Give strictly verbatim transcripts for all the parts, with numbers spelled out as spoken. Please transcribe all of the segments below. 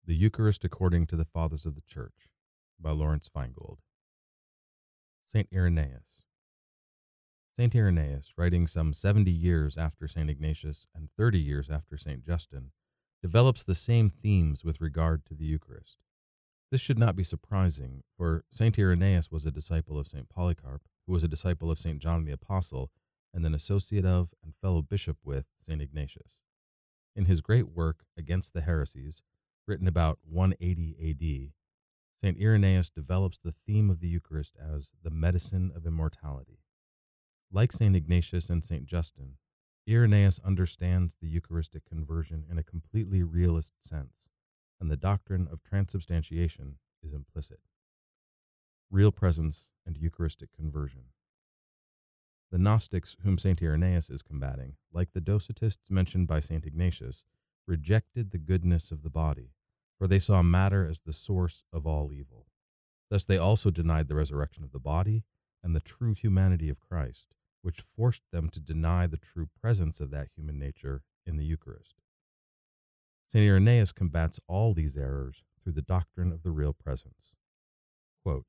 The Eucharist According to the Fathers of the Church by Lawrence Feingold. Saint Irenaeus. Saint Irenaeus, writing some seventy years after Saint Ignatius and thirty years after Saint Justin, develops the same themes with regard to the Eucharist. This should not be surprising, for Saint Irenaeus was a disciple of Saint Polycarp, who was a disciple of Saint John the Apostle, and an associate of and fellow bishop with Saint Ignatius. In his great work Against the Heresies, written about one eighty A D, Saint Irenaeus develops the theme of the Eucharist as the medicine of immortality. Like Saint Ignatius and Saint Justin, Irenaeus understands the Eucharistic conversion in a completely realist sense, and the doctrine of transubstantiation is implicit. Real presence and Eucharistic conversion. The Gnostics whom Saint Irenaeus is combating, like the Docetists mentioned by Saint Ignatius, rejected the goodness of the body, for they saw matter as the source of all evil. Thus they also denied the resurrection of the body and the true humanity of Christ, which forced them to deny the true presence of that human nature in the Eucharist. Saint Irenaeus combats all these errors through the doctrine of the real presence. Quote,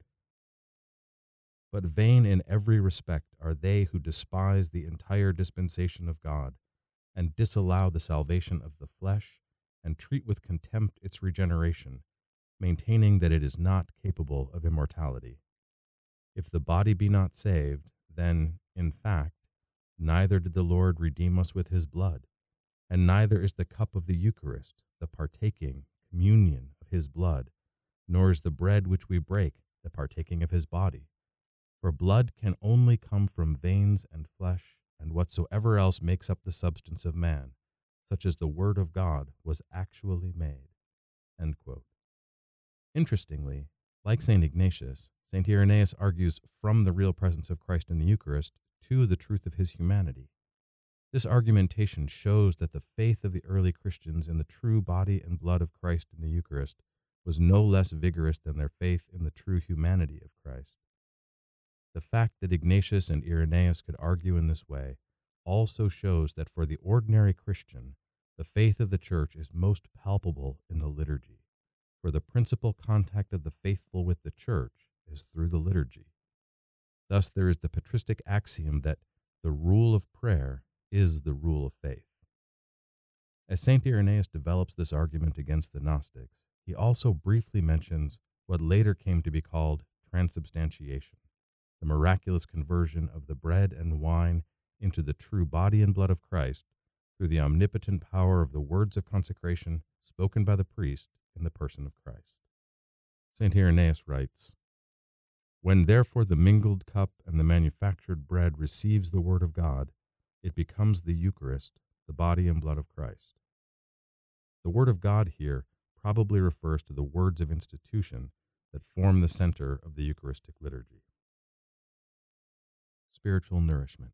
"But vain in every respect are they who despise the entire dispensation of God, and disallow the salvation of the flesh, and treat with contempt its regeneration, maintaining that it is not capable of immortality. If the body be not saved, then, in fact, neither did the Lord redeem us with his blood, and neither is the cup of the Eucharist the partaking communion of his blood, nor is the bread which we break the partaking of his body. For blood can only come from veins and flesh, and whatsoever else makes up the substance of man, such as the Word of God was actually made." End quote. Interestingly, like Saint Ignatius, Saint Irenaeus argues from the real presence of Christ in the Eucharist to the truth of his humanity. This argumentation shows that the faith of the early Christians in the true body and blood of Christ in the Eucharist was no less vigorous than their faith in the true humanity of Christ. The fact that Ignatius and Irenaeus could argue in this way also shows that for the ordinary Christian, the faith of the Church is most palpable in the liturgy, for the principal contact of the faithful with the Church is through the liturgy. Thus there is the patristic axiom that the rule of prayer is the rule of faith. As Saint Irenaeus develops this argument against the Gnostics, he also briefly mentions what later came to be called transubstantiation, the miraculous conversion of the bread and wine into the true body and blood of Christ through the omnipotent power of the words of consecration spoken by the priest in the person of Christ. Saint Irenaeus writes, "When therefore the mingled cup and the manufactured bread receives the word of God, it becomes the Eucharist, the body and blood of Christ." The word of God here probably refers to the words of institution that form the center of the Eucharistic liturgy. Spiritual nourishment.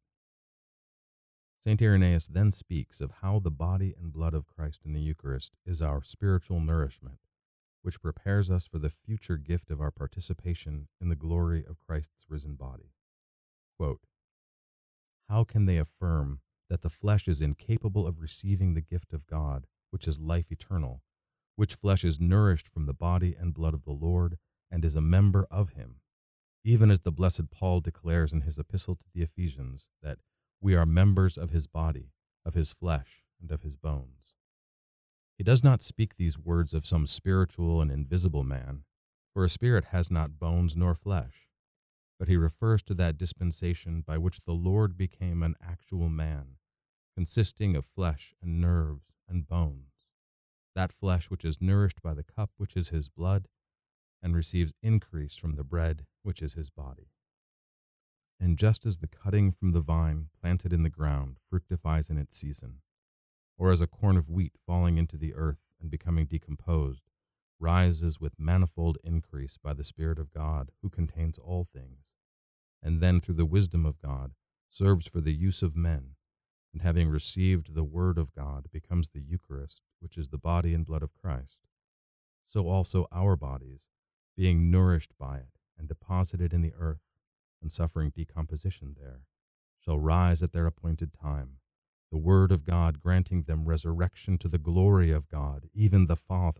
Saint Irenaeus then speaks of how the body and blood of Christ in the Eucharist is our spiritual nourishment, which prepares us for the future gift of our participation in the glory of Christ's risen body. Quote, "How can they affirm that the flesh is incapable of receiving the gift of God, which is life eternal, which flesh is nourished from the body and blood of the Lord, and is a member of him, even as the blessed Paul declares in his epistle to the Ephesians that we are members of his body, of his flesh, and of his bones?" He does not speak these words of some spiritual and invisible man, for a spirit has not bones nor flesh, but he refers to that dispensation by which the Lord became an actual man, consisting of flesh and nerves and bones, that flesh which is nourished by the cup which is his blood, and receives increase from the bread which is his body. And just as the cutting from the vine planted in the ground fructifies in its season, or as a corn of wheat falling into the earth and becoming decomposed, rises with manifold increase by the Spirit of God who contains all things, and then through the wisdom of God serves for the use of men, and having received the word of God becomes the Eucharist, which is the body and blood of Christ, so also our bodies, being nourished by it and deposited in the earth and suffering decomposition there, shall rise at their appointed time, the word of God granting them resurrection to the glory of God, even the Father,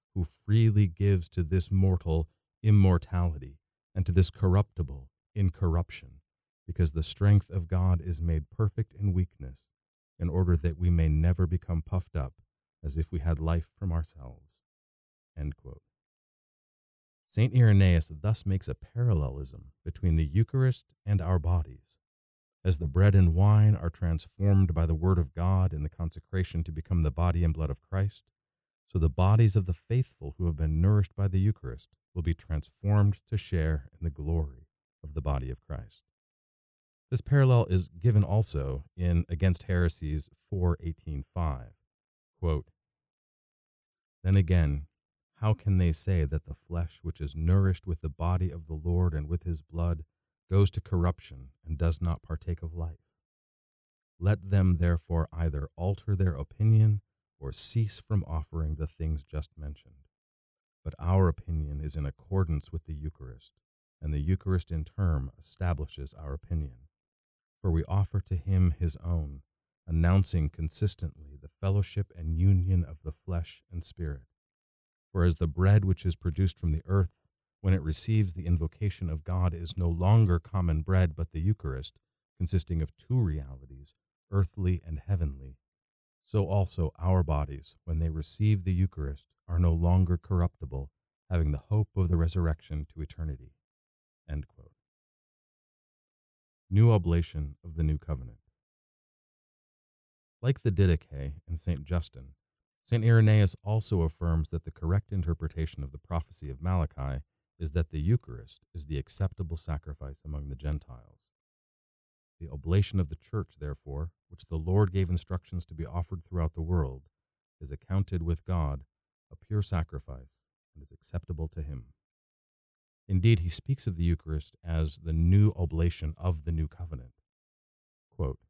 who freely gives to this mortal immortality, and to this corruptible incorruption, because the strength of God is made perfect in weakness, in order that we may never become puffed up as if we had life from ourselves." End quote. Saint Irenaeus thus makes a parallelism between the Eucharist and our bodies. As the bread and wine are transformed by the Word of God in the consecration to become the body and blood of Christ, so the bodies of the faithful who have been nourished by the Eucharist will be transformed to share in the glory of the body of Christ. This parallel is given also in Against Heresies four eighteen five. Quote, "Then again, how can they say that the flesh which is nourished with the body of the Lord and with his blood goes to corruption and does not partake of life? Let them therefore either alter their opinion or cease from offering the things just mentioned. But our opinion is in accordance with the Eucharist, and the Eucharist in turn establishes our opinion. For we offer to him his own, announcing consistently the fellowship and union of the flesh and spirit. For as the bread which is produced from the earth, when it receives the invocation of God, is no longer common bread, but the Eucharist, consisting of two realities, earthly and heavenly, so also our bodies, when they receive the Eucharist, are no longer corruptible, having the hope of the resurrection to eternity." End quote. New oblation of the New Covenant. Like the Didache and Saint Justin, Saint Irenaeus also affirms that the correct interpretation of the prophecy of Malachi is that the Eucharist is the acceptable sacrifice among the Gentiles. The oblation of the Church, therefore, which the Lord gave instructions to be offered throughout the world, is accounted with God a pure sacrifice and is acceptable to him. Indeed, he speaks of the Eucharist as the new oblation of the New Covenant. Quote,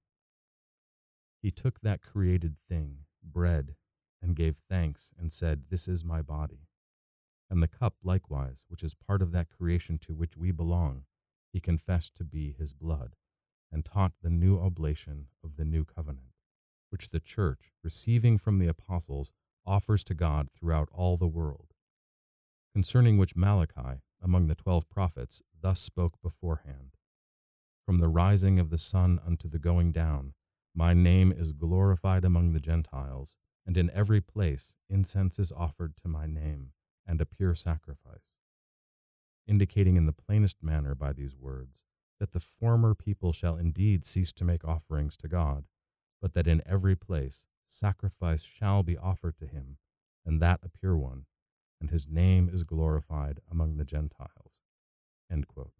"He took that created thing, bread, and gave thanks, and said, 'This is my body.' And the cup likewise, which is part of that creation to which we belong, he confessed to be his blood, and taught the new oblation of the New Covenant, which the Church, receiving from the apostles, offers to God throughout all the world, concerning which Malachi, among the twelve prophets, thus spoke beforehand: 'From the rising of the sun unto the going down, my name is glorified among the Gentiles, and in every place incense is offered to my name, and a pure sacrifice,' indicating in the plainest manner by these words that the former people shall indeed cease to make offerings to God, but that in every place sacrifice shall be offered to him, and that a pure one, and his name is glorified among the Gentiles." End quote.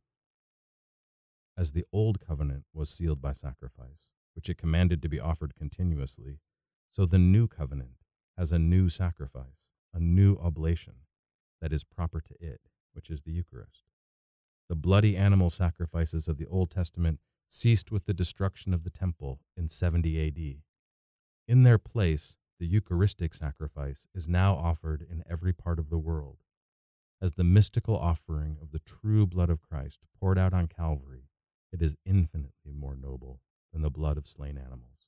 As the Old Covenant was sealed by sacrifice, which it commanded to be offered continuously, so the New Covenant has a new sacrifice, a new oblation, that is proper to it, which is the Eucharist. The bloody animal sacrifices of the Old Testament ceased with the destruction of the temple in seventy A D. In their place, the Eucharistic sacrifice is now offered in every part of the world. As the mystical offering of the true blood of Christ poured out on Calvary, it is infinitely more noble than the blood of slain animals.